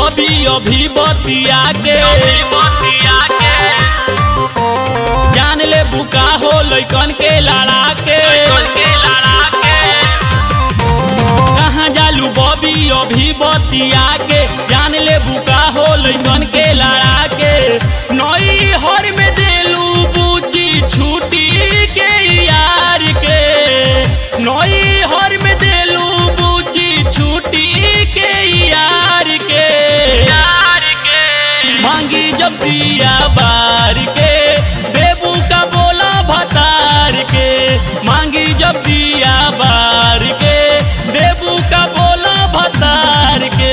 बबी अभी बतिया के जान ले बुका हो लइकन के लड़ा के कहाँ जालू बबी अभी बतिया के जान ले बुका हो लइकन के लड़ा के नई हर में देलू बूची छुट्टी के यार के नई हर में देलू बूची छुट्टी के यार के मांगी जब दिया बार के देबू का बोला भतार के मांगी जब दिया बार के देबू का बोला भतार के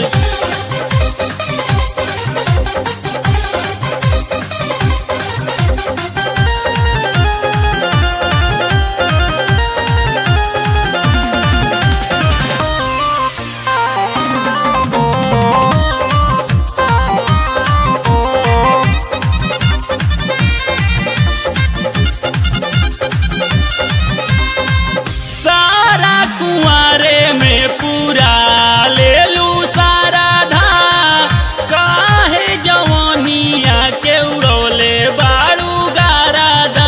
कुआरे में पूरा ले लू सारा धा काहे जवानिया के उड़ौले बारू गारादा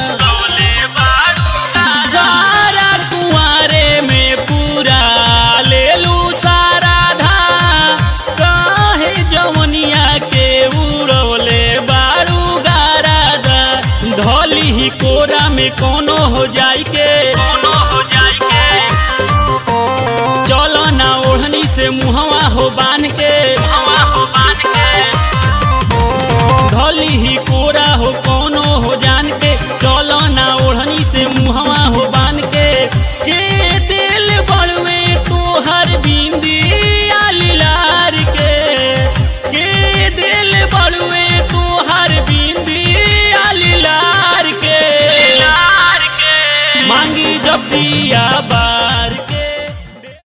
सारा कुआरे में पूरा ले लू सारा धा काहे जवानिया के उड़ौले बारू गारादा धोली ही कोरा में कोनो हो जाई के चलो ना ओढ़नी से मुहवा हो बान के